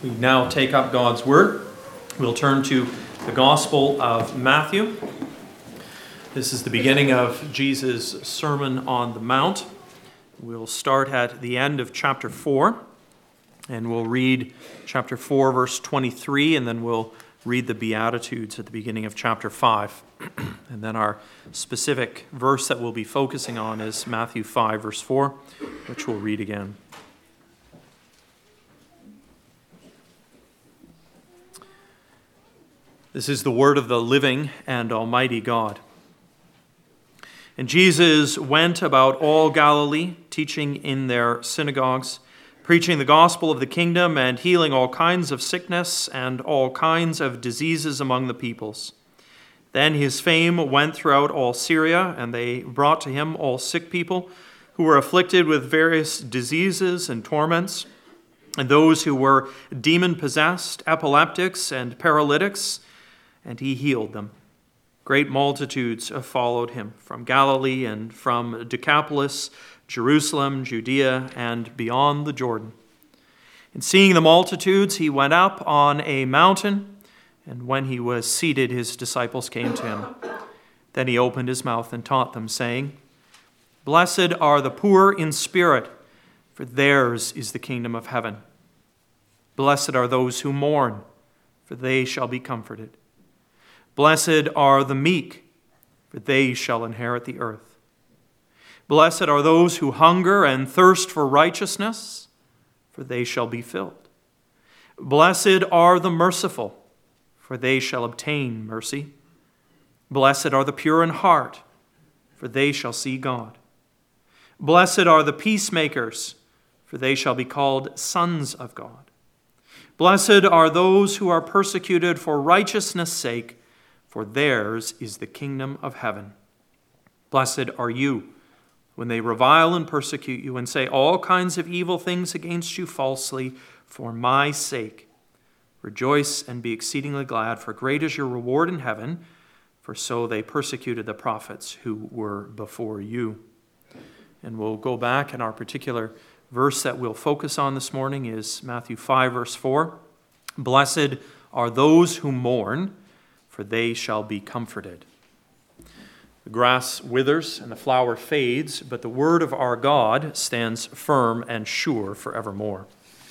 We now take up God's Word. We'll turn to the Gospel of Matthew. This is the beginning of Jesus' Sermon on the Mount. We'll start at the end of chapter 4, and we'll read chapter 4, verse 23, and then we'll read the Beatitudes at the beginning of chapter 5. And then our specific verse that we'll be focusing on is Matthew 5, verse 4, which we'll read again. This is the word of the living and almighty God. And Jesus went about all Galilee, teaching in their synagogues, preaching the gospel of the kingdom and healing all kinds of sickness and all kinds of diseases among the peoples. Then his fame went throughout all Syria, and they brought to him all sick people who were afflicted with various diseases and torments, and those who were demon-possessed, epileptics, and paralytics, and he healed them. Great multitudes followed him from Galilee and from Decapolis, Jerusalem, Judea, and beyond the Jordan. And seeing the multitudes, he went up on a mountain, and when he was seated, his disciples came to him. Then he opened his mouth and taught them, saying, "Blessed are the poor in spirit, for theirs is the kingdom of heaven. Blessed are those who mourn, for they shall be comforted. Blessed are the meek, for they shall inherit the earth. Blessed are those who hunger and thirst for righteousness, for they shall be filled. Blessed are the merciful, for they shall obtain mercy. Blessed are the pure in heart, for they shall see God. Blessed are the peacemakers, for they shall be called sons of God. Blessed are those who are persecuted for righteousness' sake, for theirs is the kingdom of heaven. Blessed are you when they revile and persecute you and say all kinds of evil things against you falsely for my sake. Rejoice and be exceedingly glad, for great is your reward in heaven, for so they persecuted the prophets who were before you." And we'll go back, and our particular verse that we'll focus on this morning is Matthew 5, verse 4. Blessed are those who mourn, for they shall be comforted. The grass withers and the flower fades, but the word of our God stands firm and sure forevermore.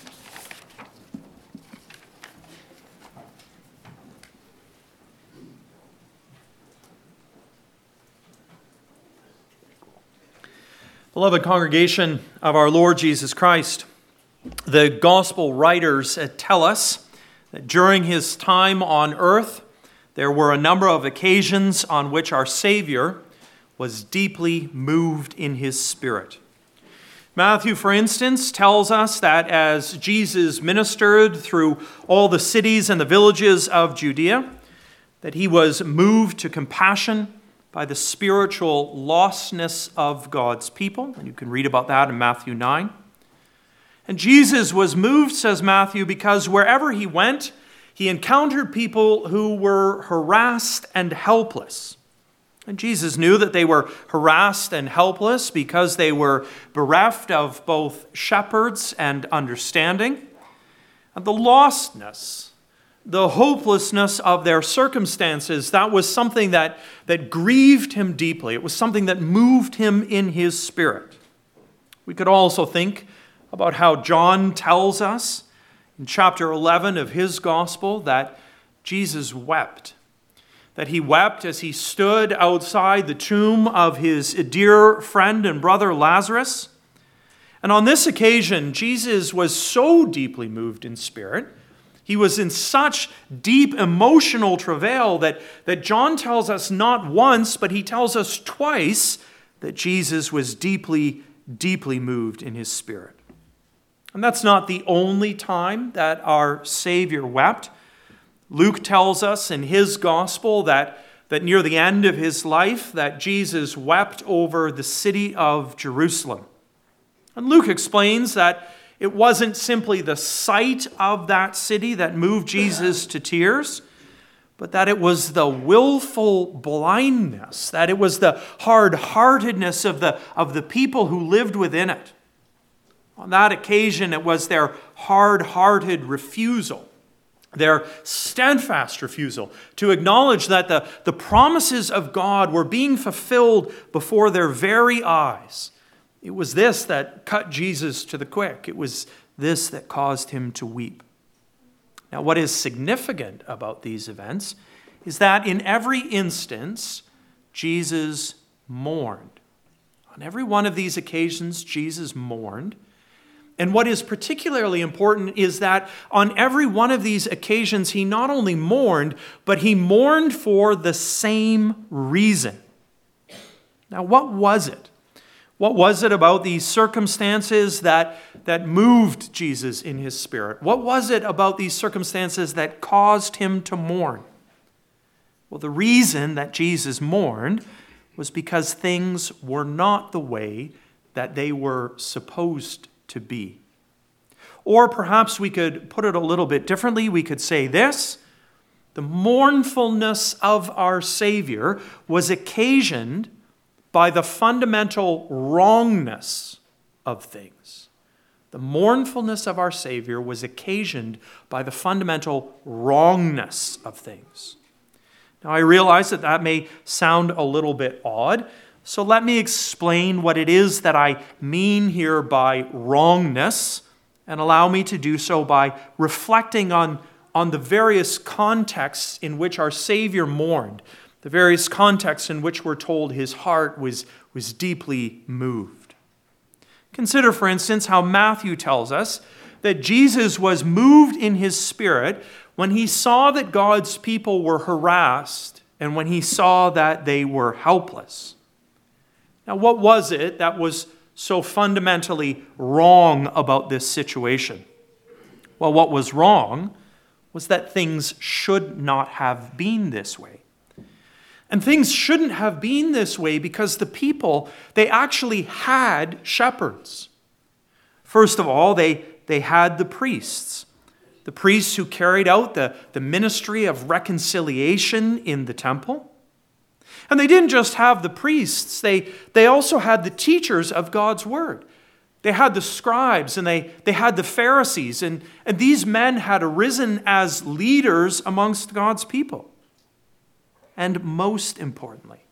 Beloved congregation of our Lord Jesus Christ, the gospel writers tell us that during his time on earth, there were a number of occasions on which our Savior was deeply moved in his spirit. Matthew, for instance, tells us that as Jesus ministered through all the cities and the villages of Judea, that he was moved to compassion by the spiritual lostness of God's people. And you can read about that in Matthew 9. And Jesus was moved, says Matthew, because wherever he went, he encountered people who were harassed and helpless. And Jesus knew that they were harassed and helpless because they were bereft of both shepherds and understanding. And the lostness, the hopelessness of their circumstances, that was something that grieved him deeply. It was something that moved him in his spirit. We could also think about how John tells us in chapter 11 of his gospel that Jesus wept. That he wept as he stood outside the tomb of his dear friend and brother Lazarus. And on this occasion, Jesus was so deeply moved in spirit, he was in such deep emotional travail that John tells us not once, but he tells us twice that Jesus was deeply, deeply moved in his spirit. And that's not the only time that our Savior wept. Luke tells us in his gospel that near the end of his life that Jesus wept over the city of Jerusalem. And Luke explains that it wasn't simply the sight of that city that moved Jesus to tears, but that it was the willful blindness, that it was the hard-heartedness of the people who lived within it. On that occasion, it was their hard-hearted refusal, their steadfast refusal to acknowledge that the promises of God were being fulfilled before their very eyes. It was this that cut Jesus to the quick. It was this that caused him to weep. Now, what is significant about these events is that in every instance, Jesus mourned. On every one of these occasions, Jesus mourned. And what is particularly important is that on every one of these occasions, he not only mourned, but he mourned for the same reason. Now, what was it? What was it about these circumstances that moved Jesus in his spirit? What was it about these circumstances that caused him to mourn? Well, the reason that Jesus mourned was because things were not the way that they were supposed to be. Or perhaps we could put it a little bit differently. We could say this: the mournfulness of our Savior was occasioned by the fundamental wrongness of things. The mournfulness of our Savior was occasioned by the fundamental wrongness of things. Now, I realize that may sound a little bit odd, so let me explain what it is that I mean here by wrongness, and allow me to do so by reflecting on the various contexts in which our Savior mourned, the various contexts in which we're told his heart was deeply moved. Consider, for instance, how Matthew tells us that Jesus was moved in his spirit when he saw that God's people were harassed and when he saw that they were helpless. Now, what was it that was so fundamentally wrong about this situation? Well, what was wrong was that things should not have been this way. And things shouldn't have been this way because the people, they actually had shepherds. First of all, they had the priests who carried out the ministry of reconciliation in the temple. And they didn't just have the priests, they also had the teachers of God's word. They had the scribes and they had the Pharisees, and these men had arisen as leaders amongst God's people. And most importantly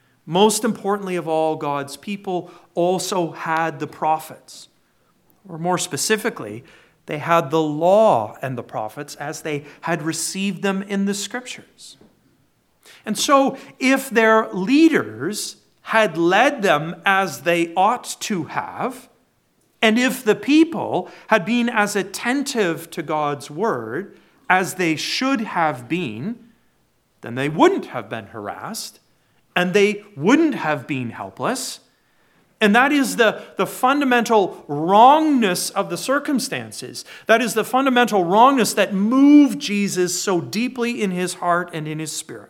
of all, God's people also had the prophets. Or more specifically, they had the law and the prophets as they had received them in the scriptures. And so, if their leaders had led them as they ought to have, and if the people had been as attentive to God's word as they should have been, then they wouldn't have been harassed, and they wouldn't have been helpless. And that is the fundamental wrongness of the circumstances. That is the fundamental wrongness that moved Jesus so deeply in his heart and in his spirit.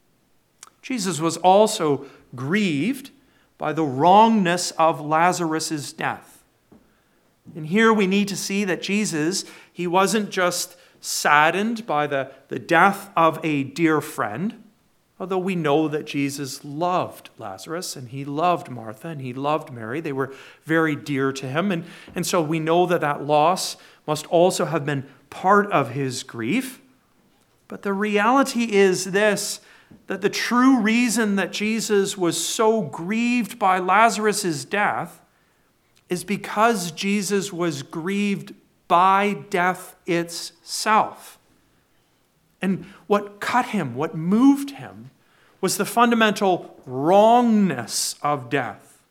Jesus was also grieved by the wrongness of Lazarus' death. And here we need to see that Jesus, he wasn't just saddened by the death of a dear friend, although we know that Jesus loved Lazarus and he loved Martha and he loved Mary. They were very dear to him. And so we know that loss must also have been part of his grief. But the reality is this, that the true reason that Jesus was so grieved by Lazarus' death is because Jesus was grieved by death itself. And what cut him, what moved him, was the fundamental wrongness of death.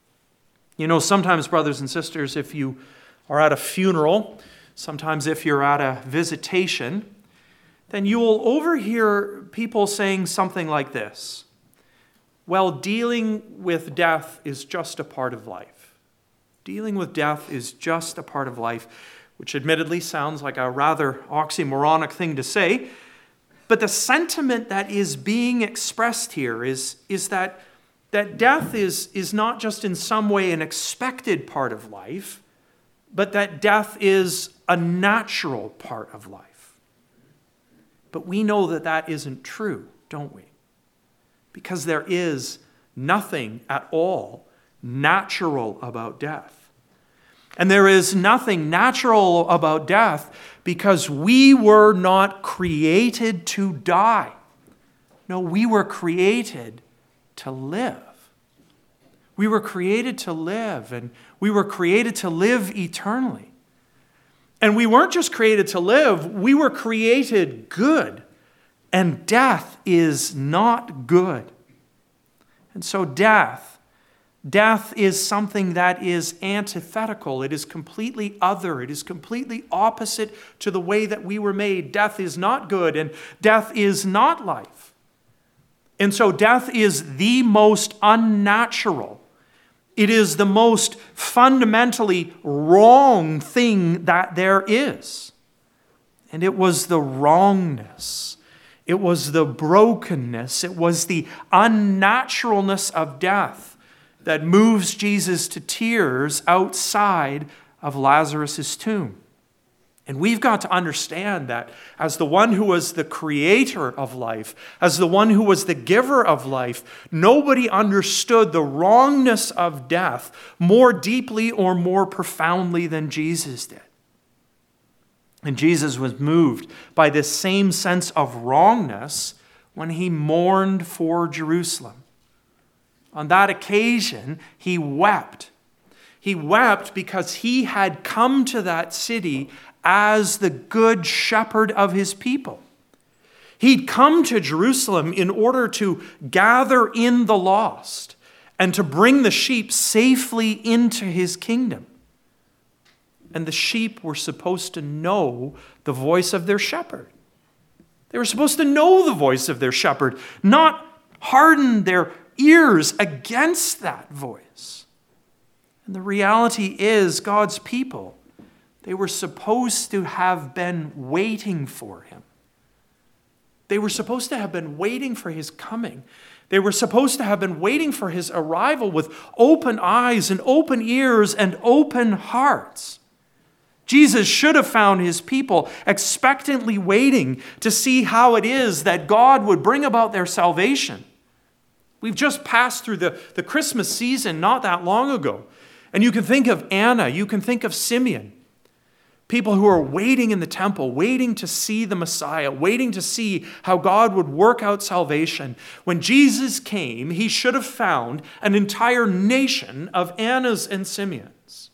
You know, sometimes, brothers and sisters, if you are at a funeral, sometimes if you're at a visitation, then you will overhear people saying something like this: well, dealing with death is just a part of life. Dealing with death is just a part of life, which admittedly sounds like a rather oxymoronic thing to say. But the sentiment that is being expressed here is that death is not just in some way an expected part of life, but that death is a natural part of life. But we know that isn't true, don't we? Because there is nothing at all natural about death. And there is nothing natural about death because we were not created to die. No, we were created to live. We were created to live, and we were created to live eternally. And we weren't just created to live, we were created good. And death is not good. And so death is something that is antithetical. It is completely other. It is completely opposite to the way that we were made. Death is not good, and death is not life. And so death is the most unnatural. It is the most fundamentally wrong thing that there is. And it was the wrongness. It was the brokenness. It was the unnaturalness of death that moves Jesus to tears outside of Lazarus' tomb. And we've got to understand that as the one who was the creator of life, as the one who was the giver of life, nobody understood the wrongness of death more deeply or more profoundly than Jesus did. And Jesus was moved by this same sense of wrongness when he mourned for Jerusalem. On that occasion, he wept. He wept because he had come to that city as the good shepherd of his people. He'd come to Jerusalem in order to gather in the lost and to bring the sheep safely into his kingdom. And the sheep were supposed to know the voice of their shepherd. They were supposed to know the voice of their shepherd, not harden their ears against that voice. And the reality is, God's people, they were supposed to have been waiting for him. They were supposed to have been waiting for his coming. They were supposed to have been waiting for his arrival with open eyes and open ears and open hearts. Jesus should have found his people expectantly waiting to see how it is that God would bring about their salvation. We've just passed through the Christmas season not that long ago. And you can think of Anna, you can think of Simeon. People who are waiting in the temple, waiting to see the Messiah, waiting to see how God would work out salvation. When Jesus came, he should have found an entire nation of Annas and Simeons.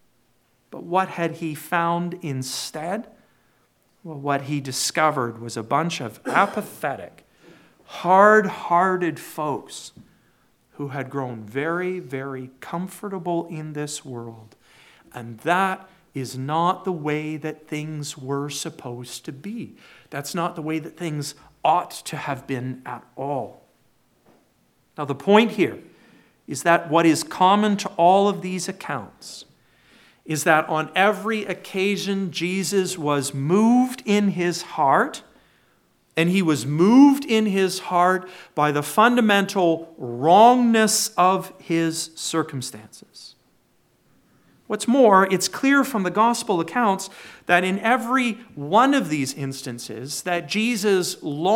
But what had he found instead? Well, what he discovered was a bunch of apathetic, hard-hearted folks who had grown very, very comfortable in this world. And that is not the way that things were supposed to be. That's not the way that things ought to have been at all. Now, the point here is that what is common to all of these accounts is that on every occasion Jesus was moved in his heart, and he was moved in his heart by the fundamental wrongness of his circumstances. What's more, it's clear from the gospel accounts that in every one of these instances that Jesus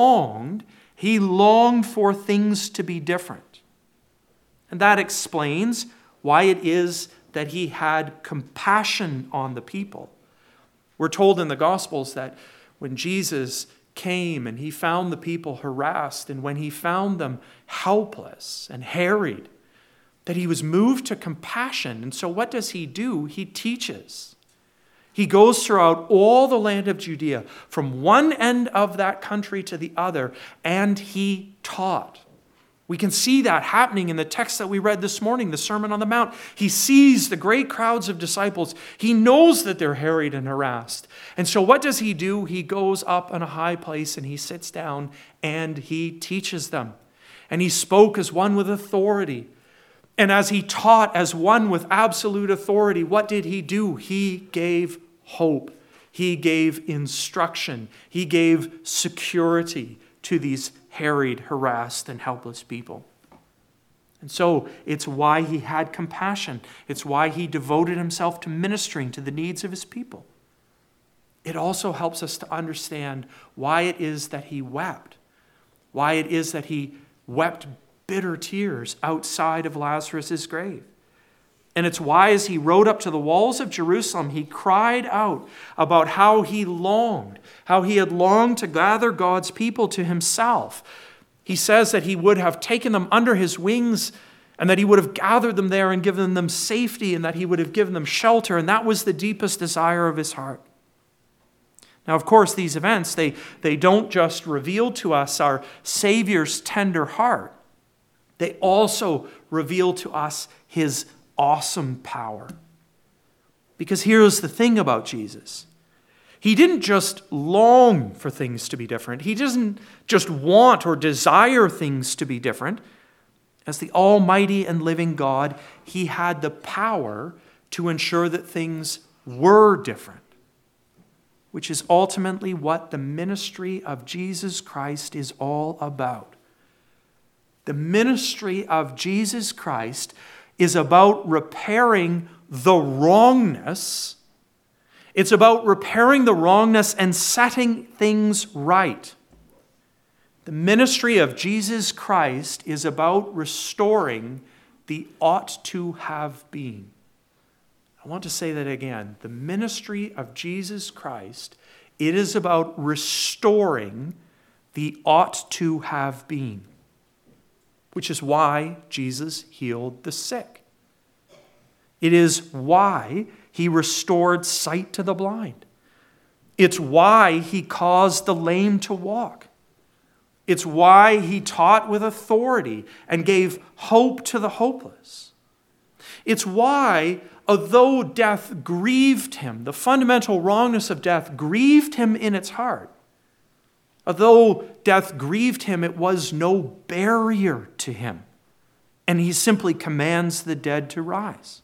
he longed for things to be different. And that explains why it is that he had compassion on the people. We're told in the Gospels that when Jesus came and he found the people harassed, and when he found them helpless and harried, that he was moved to compassion. And so what does he do? He teaches. He goes throughout all the land of Judea, from one end of that country to the other, and he taught. We can see that happening in the text that we read this morning, the Sermon on the Mount. He sees the great crowds of disciples. He knows that they're harried and harassed. And so what does he do? He goes up on a high place and he sits down and he teaches them. And he spoke as one with authority. And as he taught as one with absolute authority, what did he do? He gave hope. He gave instruction. He gave security to these harried, harassed, and helpless people. And so it's why he had compassion. It's why he devoted himself to ministering to the needs of his people. It also helps us to understand why it is that he wept. Why it is that he wept bitter tears outside of Lazarus' grave. And it's why, as he rode up to the walls of Jerusalem, he cried out about how he had longed to gather God's people to himself. He says that he would have taken them under his wings and that he would have gathered them there and given them safety and that he would have given them shelter. And that was the deepest desire of his heart. Now, of course, these events, they don't just reveal to us our Savior's tender heart. They also reveal to us his awesome power. Because here's the thing about Jesus. He didn't just long for things to be different. He doesn't just want or desire things to be different. As the almighty and living God, he had the power to ensure that things were different, which is ultimately what the ministry of Jesus Christ is all about. The ministry of Jesus Christ is about repairing the wrongness. It's about repairing the wrongness and setting things right. The ministry of Jesus Christ is about restoring the ought to have been. I want to say that again. The ministry of Jesus Christ, it is about restoring the ought to have been, which is why Jesus healed the sick. It is why he restored sight to the blind. It's why he caused the lame to walk. It's why he taught with authority and gave hope to the hopeless. It's why, although death grieved him, the fundamental wrongness of death grieved him in its heart, although death grieved him, it was no barrier to him, and he simply commands the dead to rise.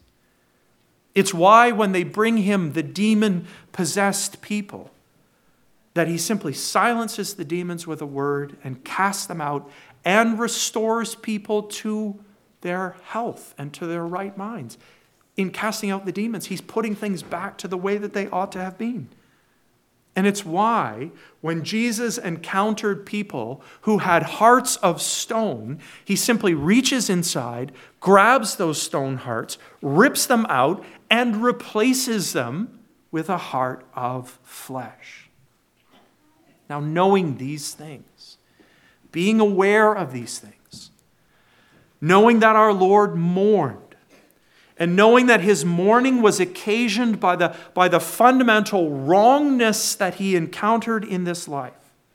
It's why when they bring him the demon-possessed people, that he simply silences the demons with a word and casts them out and restores people to their health and to their right minds. In casting out the demons, he's putting things back to the way that they ought to have been. And it's why when Jesus encountered people who had hearts of stone, he simply reaches inside, grabs those stone hearts, rips them out, and replaces them with a heart of flesh. Now, knowing these things, being aware of these things, knowing that our Lord mourned, and knowing that his mourning was occasioned by the fundamental wrongness that he encountered in this life,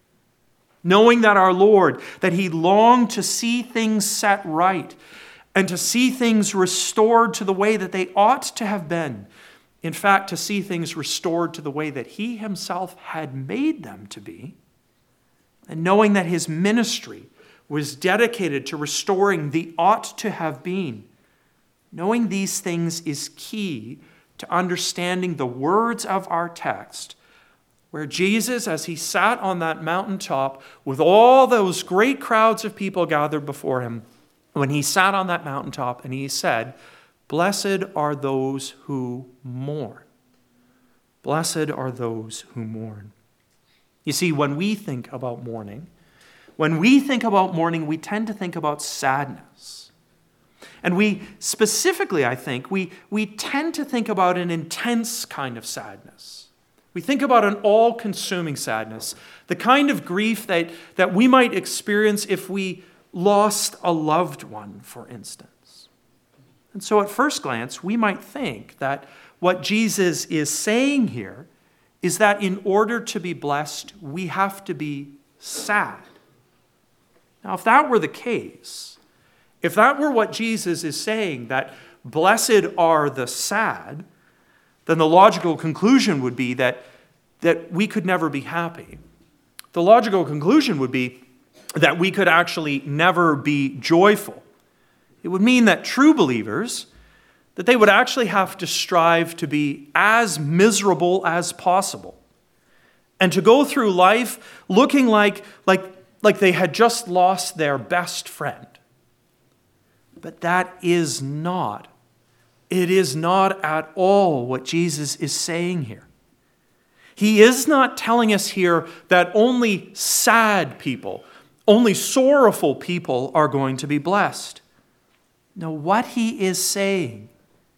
knowing that our Lord, that he longed to see things set right and to see things restored to the way that they ought to have been. In fact, to see things restored to the way that he himself had made them to be, and knowing that his ministry was dedicated to restoring the ought to have been. Knowing these things is key to understanding the words of our text, where Jesus, as he sat on that mountaintop with all those great crowds of people gathered before him, when he sat on that mountaintop and he said, "Blessed are those who mourn. Blessed are those who mourn." You see, when we think about mourning, we tend to think about sadness. And we specifically, I think, we tend to think about an intense kind of sadness. We think about an all-consuming sadness, the kind of grief that we might experience if we lost a loved one, for instance. And so at first glance, we might think that what Jesus is saying here is that in order to be blessed, we have to be sad. Now, if that were the case, if that were what Jesus is saying, that blessed are the sad, then the logical conclusion would be that we could never be happy. The logical conclusion would be that we could actually never be joyful. It would mean that true believers, that they would actually have to strive to be as miserable as possible and to go through life looking like they had just lost their best friend. But that is not at all what Jesus is saying here. He is not telling us here that only sad people, only sorrowful people are going to be blessed. No, what he is saying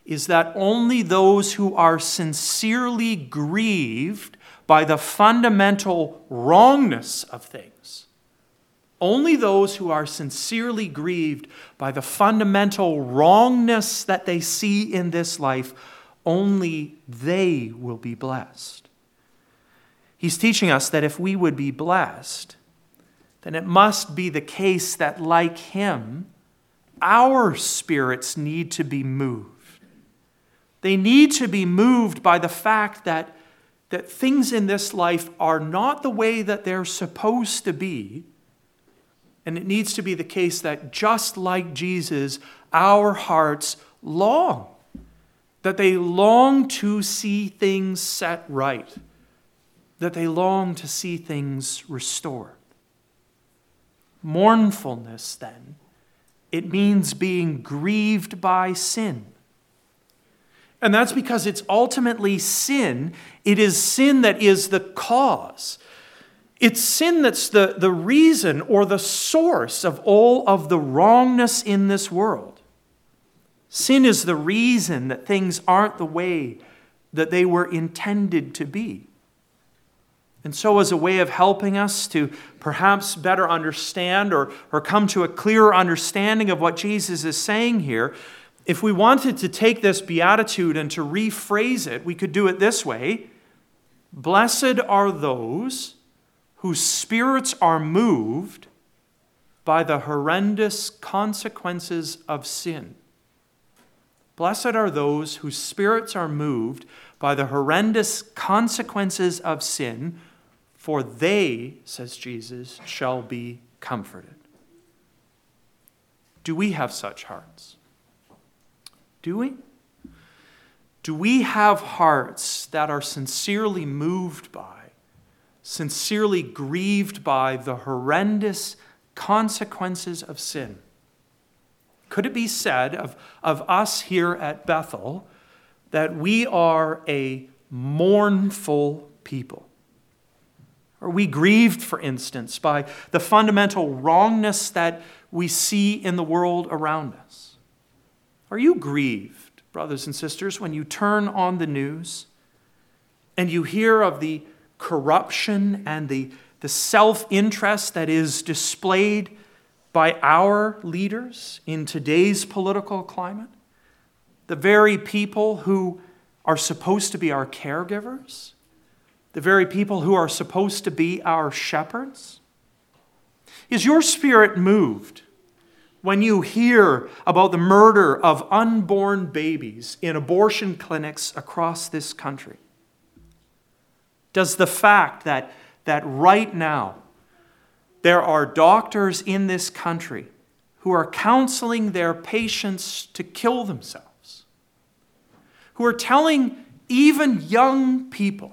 is that only those who are sincerely grieved by the fundamental wrongness of things, only those who are sincerely grieved by the fundamental wrongness that they see in this life, only they will be blessed. He's teaching us that if we would be blessed, then it must be the case that, like him, our spirits need to be moved. They need to be moved by the fact that things in this life are not the way that they're supposed to be. And it needs to be the case that, just like Jesus, our hearts long. That they long to see things set right. That they long to see things restored. Mournfulness, then, it means being grieved by sin. And that's because it's ultimately sin. It is sin that is the cause. It's sin that's the reason or the source of all of the wrongness in this world. Sin is the reason that things aren't the way that they were intended to be. And so, as a way of helping us to perhaps better understand or come to a clearer understanding of what Jesus is saying here, if we wanted to take this beatitude and to rephrase it, we could do it this way. Blessed are those whose spirits are moved by the horrendous consequences of sin. Blessed are those whose spirits are moved by the horrendous consequences of sin, for they, says Jesus, shall be comforted. Do we have such hearts? Do we? Do we have hearts that are sincerely moved by, sincerely grieved by the horrendous consequences of sin? Could it be said of us here at Bethel that we are a mournful people? Are we grieved, for instance, by the fundamental wrongness that we see in the world around us? Are you grieved, brothers and sisters, when you turn on the news and you hear of the corruption and the self-interest that is displayed by our leaders in today's political climate? The very people who are supposed to be our caregivers? The very people who are supposed to be our shepherds? Is your spirit moved when you hear about the murder of unborn babies in abortion clinics across this country? Does the fact that right now there are doctors in this country who are counseling their patients to kill themselves, who are telling even young people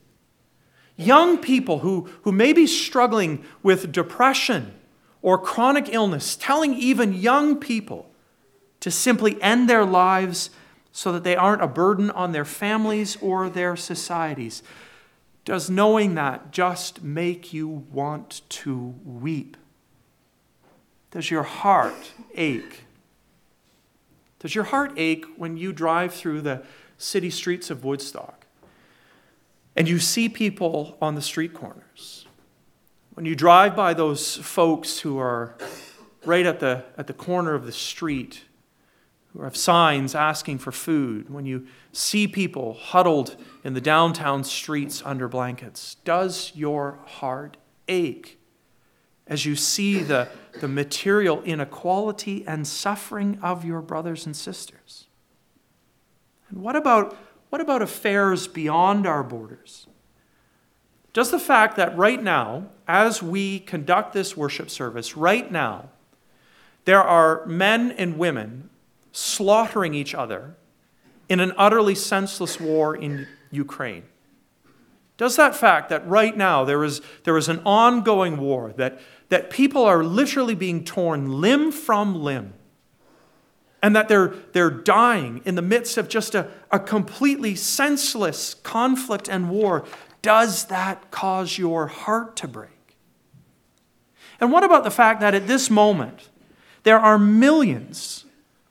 who may be struggling with depression or chronic illness, telling even young people to simply end their lives so that they aren't a burden on their families or their societies? Does knowing that just make you want to weep? Does your heart ache? Does your heart ache when you drive through the city streets of Woodstock and you see people on the street corners? When you drive by those folks who are right at the corner of the street, who have signs asking for food, when you see people huddled in the downtown streets under blankets, does your heart ache as you see the material inequality and suffering of your brothers and sisters? And what about affairs beyond our borders? Does the fact that right now, as we conduct this worship service, right now, there are men and women slaughtering each other in an utterly senseless war in Ukraine? Does that fact that right now there is an ongoing war, that people are literally being torn limb from limb, and that they're dying in the midst of just a completely senseless conflict and war, does that cause your heart to break? And what about the fact that at this moment, there are millions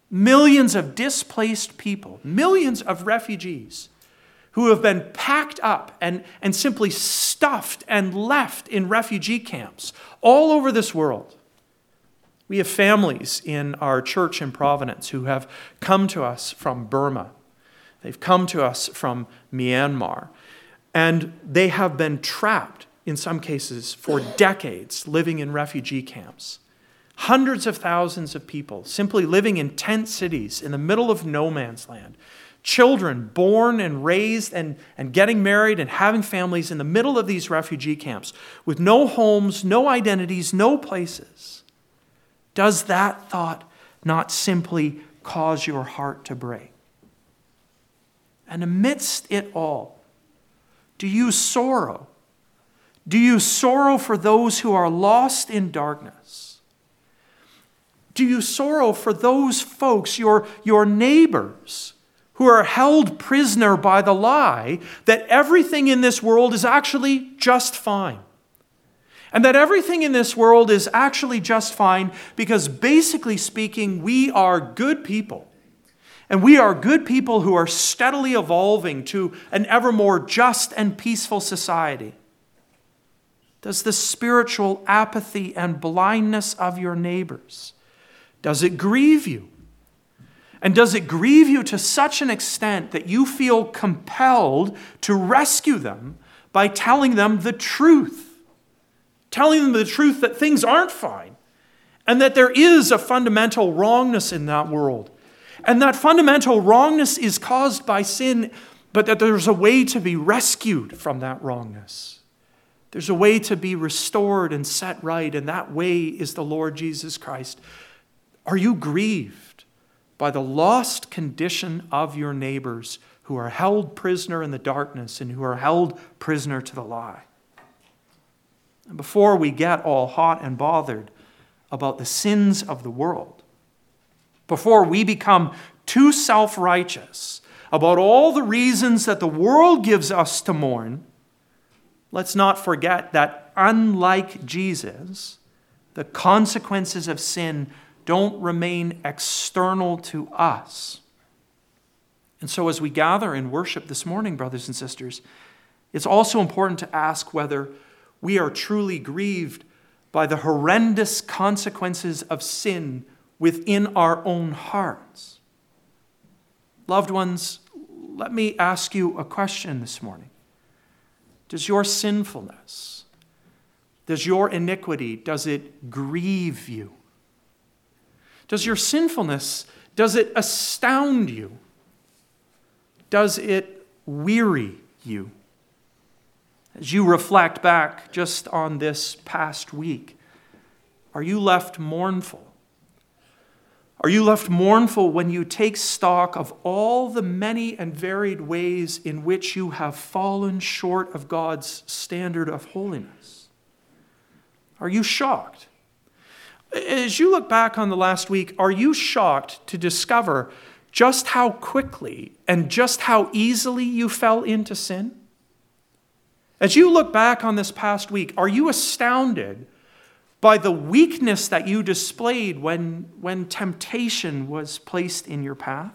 millions of displaced people, millions of refugees who have been packed up and simply stuffed and left in refugee camps all over this world. We have families in our church in Providence who have come to us from Burma. They've come to us from Myanmar. And they have been trapped, in some cases, for decades, living in refugee camps. Hundreds of thousands of people simply living in tent cities in the middle of no man's land. Children born and raised and getting married and having families in the middle of these refugee camps with no homes, no identities, no places. Does that thought not simply cause your heart to break? And amidst it all, do you sorrow? Do you sorrow for those who are lost in darkness? Do you sorrow for those folks, your neighbors, who are held prisoner by the lie that everything in this world is actually just fine? And that everything in this world is actually just fine because, basically speaking, we are good people. And we are good people who are steadily evolving to an ever more just and peaceful society. Does the spiritual apathy and blindness of your neighbors, does it grieve you? And does it grieve you to such an extent that you feel compelled to rescue them by telling them the truth? Telling them the truth that things aren't fine and that there is a fundamental wrongness in that world. And that fundamental wrongness is caused by sin, but that there's a way to be rescued from that wrongness. There's a way to be restored and set right, and that way is the Lord Jesus Christ. Are you grieved by the lost condition of your neighbors who are held prisoner in the darkness and who are held prisoner to the lie? And before we get all hot and bothered about the sins of the world, before we become too self-righteous about all the reasons that the world gives us to mourn, let's not forget that unlike Jesus, the consequences of sin don't remain external to us. And so as we gather in worship this morning, brothers and sisters, it's also important to ask whether we are truly grieved by the horrendous consequences of sin within our own hearts. Loved ones, let me ask you a question this morning. Does your sinfulness, does your iniquity, does it grieve you? Does your sinfulness, does it astound you? Does it weary you? As you reflect back just on this past week, are you left mournful? Are you left mournful when you take stock of all the many and varied ways in which you have fallen short of God's standard of holiness? Are you shocked? As you look back on the last week, are you shocked to discover just how quickly and just how easily you fell into sin? As you look back on this past week, are you astounded by the weakness that you displayed when temptation was placed in your path?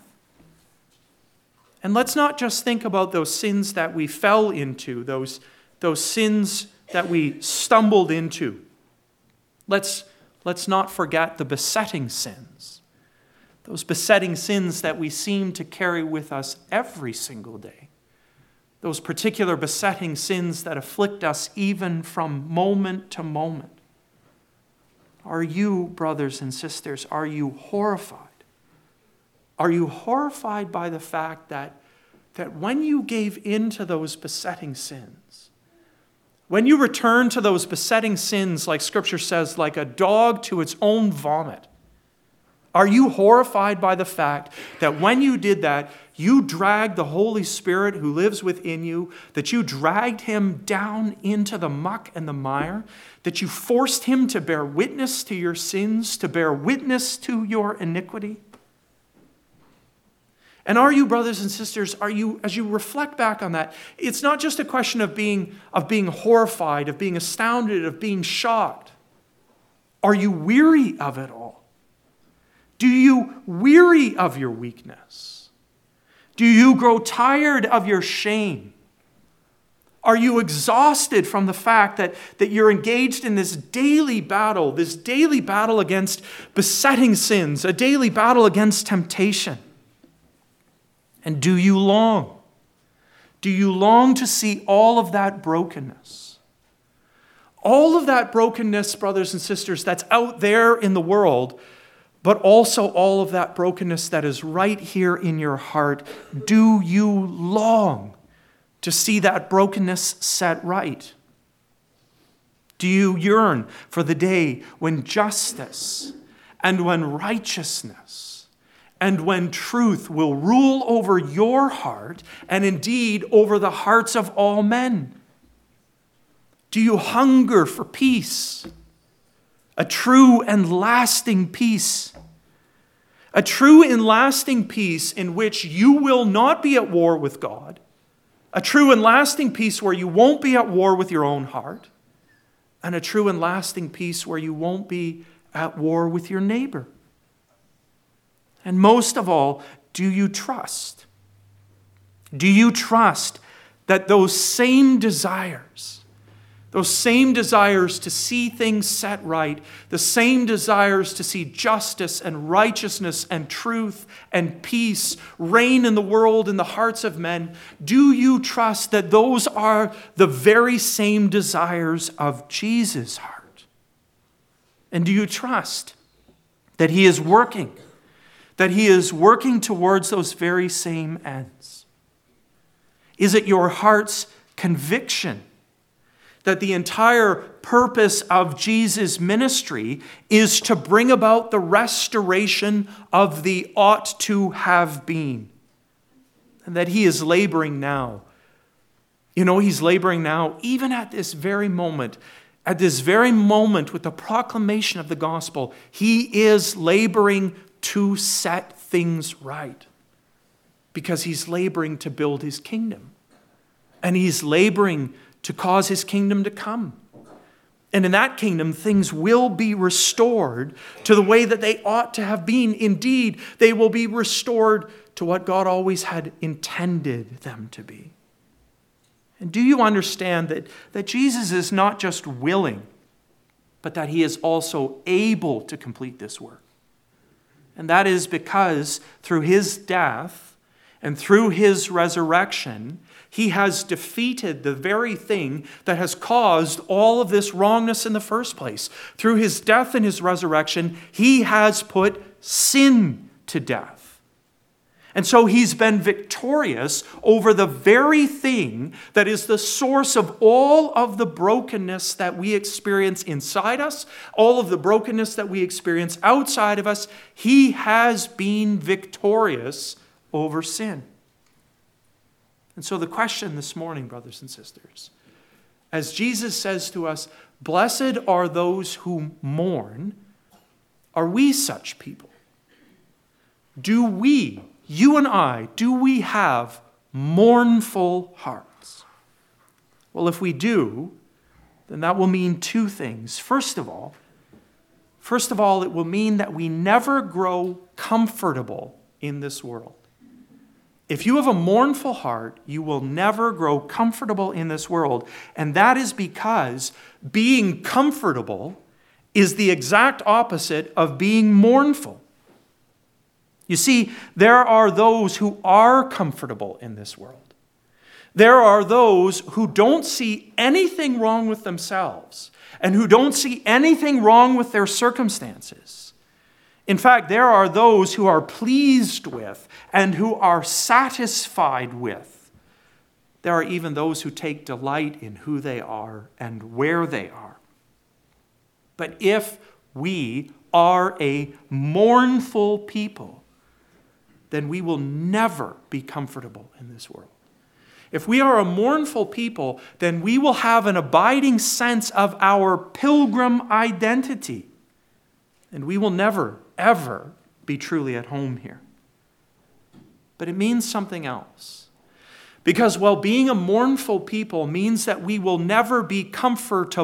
And let's not just think about those sins that we fell into, those sins that we stumbled into. Let's not forget the besetting sins, those besetting sins that we seem to carry with us every single day. Those particular besetting sins that afflict us even from moment to moment. Are you, brothers and sisters, are you horrified? Are you horrified by the fact that when you gave in to those besetting sins, when you return to those besetting sins, like Scripture says, like a dog to its own vomit, are you horrified by the fact that when you did that, you dragged the Holy Spirit who lives within you, that you dragged him down into the muck and the mire, that you forced him to bear witness to your sins, to bear witness to your iniquity? And are you, brothers and sisters, as you reflect back on that, it's not just a question of being horrified, of being astounded, of being shocked. Are you weary of it all? Do you weary of your weakness? Do you grow tired of your shame? Are you exhausted from the fact that you're engaged in this daily battle against besetting sins, a daily battle against temptation? And do you long? Do you long to see all of that brokenness? All of that brokenness, brothers and sisters, that's out there in the world, but also all of that brokenness that is right here in your heart. Do you long to see that brokenness set right? Do you yearn for the day when justice and when righteousness and when truth will rule over your heart and indeed over the hearts of all men? Do you hunger for peace? A true and lasting peace. A true and lasting peace in which you will not be at war with God. A true and lasting peace where you won't be at war with your own heart. And a true and lasting peace where you won't be at war with your neighbor. And most of all, do you trust? Do you trust that those same desires to see things set right, the same desires to see justice and righteousness and truth and peace reign in the world, in the hearts of men, do you trust that those are the very same desires of Jesus' heart? And do you trust that He is working towards those very same ends? Is it your heart's conviction that the entire purpose of Jesus' ministry is to bring about the restoration of the ought to have been? And that He is laboring now. He's laboring now, even at this very moment. At this very moment with the proclamation of the gospel, He is laboring to set things right. Because He's laboring to build His kingdom. And He's laboring to cause His kingdom to come. And in that kingdom, things will be restored to the way that they ought to have been. Indeed, they will be restored to what God always had intended them to be. And do you understand that Jesus is not just willing, but that He is also able to complete this work? And that is because through His death and through His resurrection, He has defeated the very thing that has caused all of this wrongness in the first place. Through His death and His resurrection, He has put sin to death. And so He's been victorious over the very thing that is the source of all of the brokenness that we experience inside us, all of the brokenness that we experience outside of us. He has been victorious over sin. And so the question this morning, brothers and sisters, as Jesus says to us, blessed are those who mourn, are we such people? Do we, you and I, do we have mournful hearts? Well, if we do, then that will mean two things. First of all, it will mean that we never grow comfortable in this world. If you have a mournful heart, you will never grow comfortable in this world. And that is because being comfortable is the exact opposite of being mournful. You see, there are those who are comfortable in this world. There are those who don't see anything wrong with themselves and who don't see anything wrong with their circumstances. In fact, there are those who are pleased with and who are satisfied with. There are even those who take delight in who they are and where they are. But if we are a mournful people, then we will never be comfortable in this world. If we are a mournful people, then we will have an abiding sense of our pilgrim identity. And we will never, ever be truly at home here. But it means something else. Because while being a mournful people means that we will never be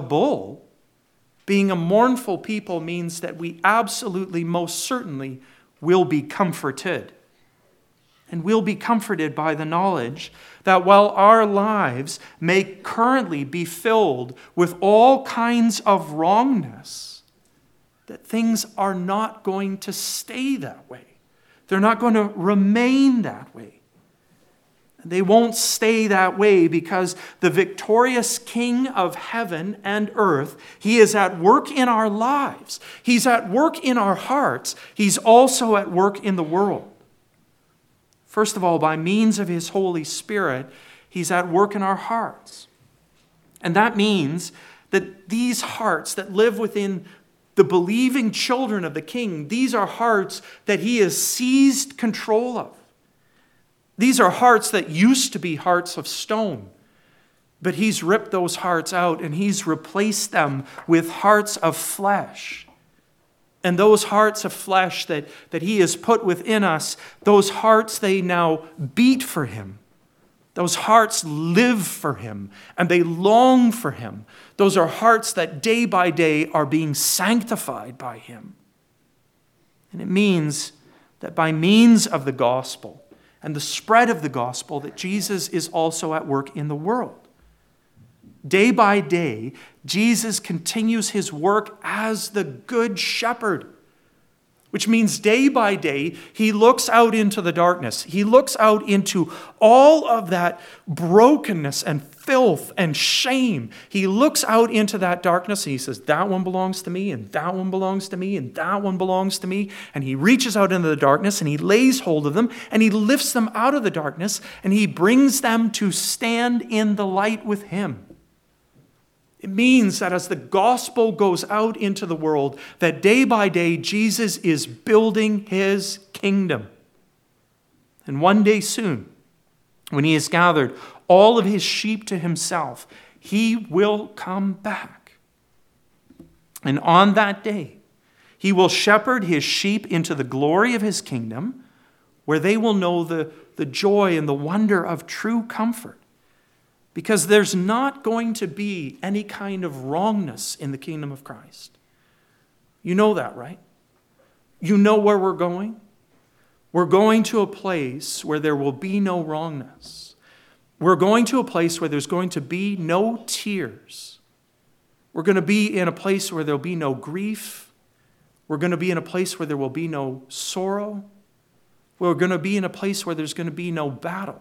comfortable, being a mournful people means that we absolutely, most certainly, will be comforted. And we'll be comforted by the knowledge that while our lives may currently be filled with all kinds of wrongness, that things are not going to stay that way. They're not going to remain that way. They won't stay that way because the victorious King of heaven and earth, he is at work in our lives. He's at work in our hearts. He's also at work in the world. First of all, by means of his Holy Spirit, he's at work in our hearts. And that means that these hearts that live within the believing children of the King, these are hearts that he has seized control of. These are hearts that used to be hearts of stone, but he's ripped those hearts out and he's replaced them with hearts of flesh. And those hearts of flesh that he has put within us, those hearts, they now beat for him. Those hearts live for him and they long for him. Those are hearts that day by day are being sanctified by him. And it means that by means of the gospel and the spread of the gospel, that Jesus is also at work in the world. Day by day, Jesus continues his work as the good shepherd, which means day by day, he looks out into the darkness. He looks out into all of that brokenness and filth and shame. He looks out into that darkness and he says, that one belongs to me, and that one belongs to me, and that one belongs to me. And he reaches out into the darkness and he lays hold of them and he lifts them out of the darkness and he brings them to stand in the light with him. It means that as the gospel goes out into the world, that day by day, Jesus is building his kingdom. And one day soon, when he has gathered all of his sheep to himself, he will come back. And on that day, he will shepherd his sheep into the glory of his kingdom, where they will know the joy and the wonder of true comfort. Because there's not going to be any kind of wrongness in the kingdom of Christ. You know that, right? You know where we're going? We're going to a place where there will be no wrongness. We're going to a place where there's going to be no tears. We're going to be in a place where there'll be no grief. We're going to be in a place where there will be no sorrow. We're going to be in a place where there's going to be no battle.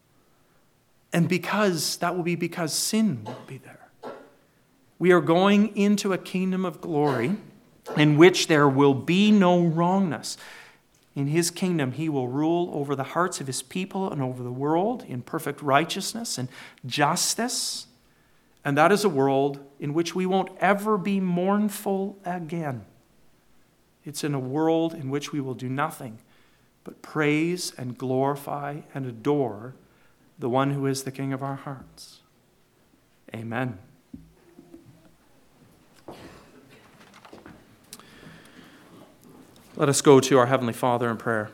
And that will be because sin won't be there. We are going into a kingdom of glory in which there will be no wrongness. In his kingdom, he will rule over the hearts of his people and over the world in perfect righteousness and justice. And that is a world in which we won't ever be mournful again. It's in a world in which we will do nothing but praise and glorify and adore the one who is the King of our hearts. Amen. Let us go to our Heavenly Father in prayer.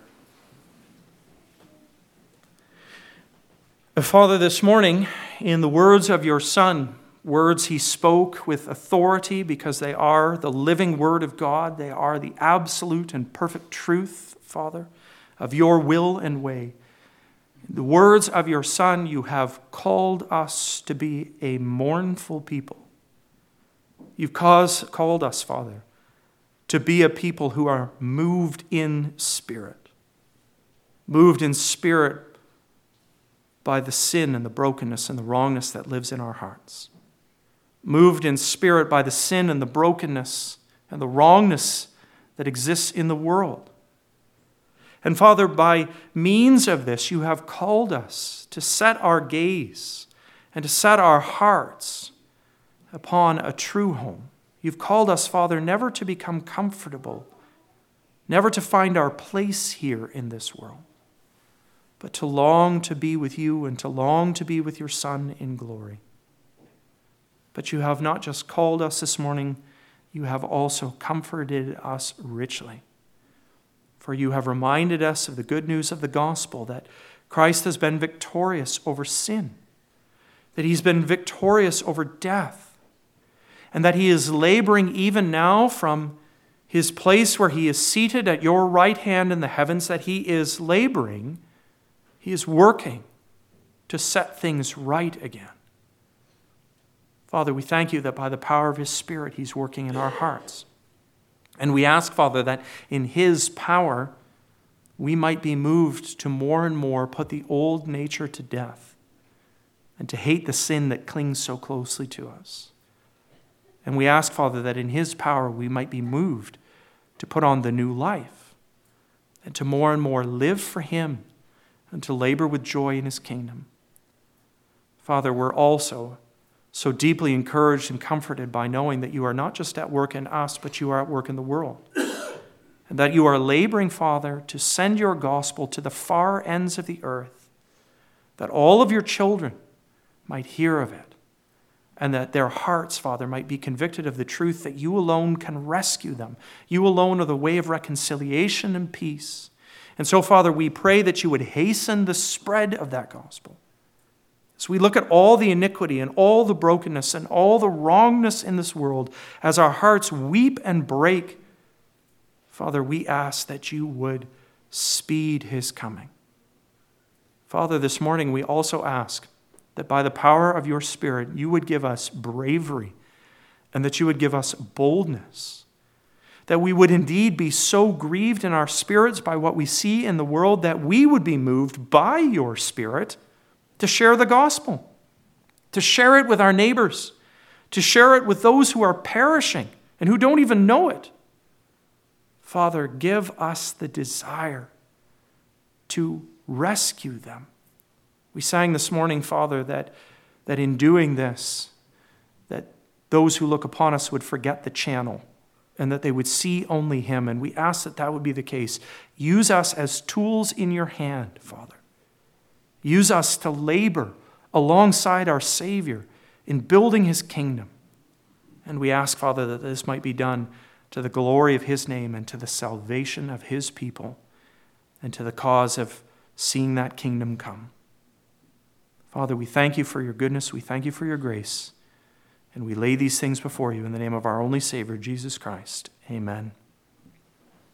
Father, this morning, in the words of your Son, words he spoke with authority because they are the living Word of God, they are the absolute and perfect truth, Father, of your will and way. The words of your Son, you have called us to be a mournful people. You've called us, Father, to be a people who are moved in spirit. Moved in spirit by the sin and the brokenness and the wrongness that lives in our hearts. Moved in spirit by the sin and the brokenness and the wrongness that exists in the world. And Father, by means of this, you have called us to set our gaze and to set our hearts upon a true home. You've called us, Father, never to become comfortable, never to find our place here in this world, but to long to be with you and to long to be with your Son in glory. But you have not just called us this morning, you have also comforted us richly. For you have reminded us of the good news of the gospel, that Christ has been victorious over sin, that he's been victorious over death, and that he is laboring even now from his place where he is seated at your right hand in the heavens, that he is laboring, he is working to set things right again. Father, we thank you that by the power of his Spirit, he's working in our hearts. And we ask, Father, that in his power, we might be moved to more and more put the old nature to death and to hate the sin that clings so closely to us. And we ask, Father, that in his power we might be moved to put on the new life and to more and more live for him and to labor with joy in his kingdom. Father, we're also so deeply encouraged and comforted by knowing that you are not just at work in us, but you are at work in the world. And that you are laboring, Father, to send your gospel to the far ends of the earth, that all of your children might hear of it, and that their hearts, Father, might be convicted of the truth that you alone can rescue them. You alone are the way of reconciliation and peace. And so, Father, we pray that you would hasten the spread of that gospel. As we look at all the iniquity and all the brokenness and all the wrongness in this world, as our hearts weep and break, Father, we ask that you would speed his coming. Father, this morning we also ask that by the power of your Spirit, you would give us bravery and that you would give us boldness, that we would indeed be so grieved in our spirits by what we see in the world that we would be moved by your Spirit to share the gospel, to share it with our neighbors, to share it with those who are perishing and who don't even know it. Father, give us the desire to rescue them. We sang this morning, Father, that in doing this, that those who look upon us would forget the channel and that they would see only him. And we ask that that would be the case. Use us as tools in your hand, Father. Use us to labor alongside our Savior in building his kingdom. And we ask, Father, that this might be done to the glory of his name and to the salvation of his people and to the cause of seeing that kingdom come. Father, we thank you for your goodness. We thank you for your grace. And we lay these things before you in the name of our only Savior, Jesus Christ. Amen.